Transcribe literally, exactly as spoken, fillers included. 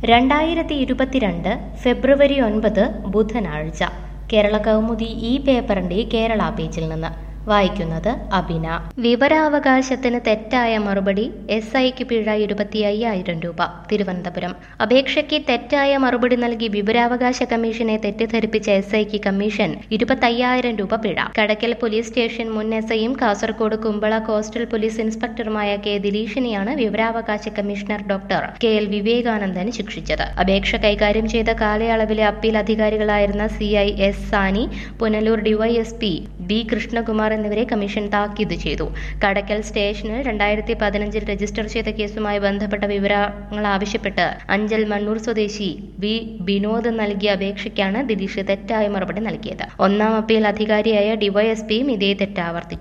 രണ്ടായിരത്തി ഇരുപത്തിരണ്ട് ഫെബ്രുവരി ഒൻപത് ബുധനാഴ്ച കേരള കൗമുദി ഈ പേപ്പറിന്റെ കേരള പേജിൽ നിന്ന് വായിക്കുന്നത് അബിന. വിവരാവകാശത്തിന് തെറ്റായ മറുപടി, എസ് ഐക്ക് പിഴ ഇരുപത്തി അയ്യായിരം രൂപ. തിരുവനന്തപുരം. അപേക്ഷയ്ക്ക് തെറ്റായ മറുപടി നൽകി വിവരാവകാശ കമ്മീഷനെ തെറ്റിദ്ധരിപ്പിച്ച എസ് ഐക്ക് കമ്മീഷൻ ഇരുപത്തയ്യായിരം രൂപ പിഴ. കടയ്ക്കൽ പോലീസ് സ്റ്റേഷൻ മുൻ എസ് ഐയും കാസർകോട് കുമ്പള കോസ്റ്റൽ പോലീസ് ഇൻസ്പെക്ടറുമായ കെ ദിലീഷിനെയാണ് വിവരാവകാശ commissioner doctor K L Vivekanandan ശിക്ഷിച്ചത്. അപേക്ഷ കൈകാര്യം ചെയ്ത കാലയളവിലെ അപ്പീൽ അധികാരികളായിരുന്ന C I S Sani, Punalur DYSP B Krishnakumar എന്നിവരെ കമ്മീഷൻ താക്കീത് ചെയ്തു. കടയ്ക്കൽ സ്റ്റേഷനിൽ രണ്ടായിരത്തി പതിനഞ്ചിൽ രജിസ്റ്റർ ചെയ്ത കേസുമായി ബന്ധപ്പെട്ട വിവരങ്ങൾ ആവശ്യപ്പെട്ട് അഞ്ചൽ മണ്ണൂർ സ്വദേശി വി വിനോദ് നൽകിയ അപേക്ഷയ്ക്കാണ് ദിലീഷ് തെറ്റായ മറുപടി നൽകിയത്. ഒന്നാം അപ്പീൽ അധികാരിയായ ഡിവൈഎസ്പിയും ഇതേ തെറ്റ് ആവർത്തിച്ചു.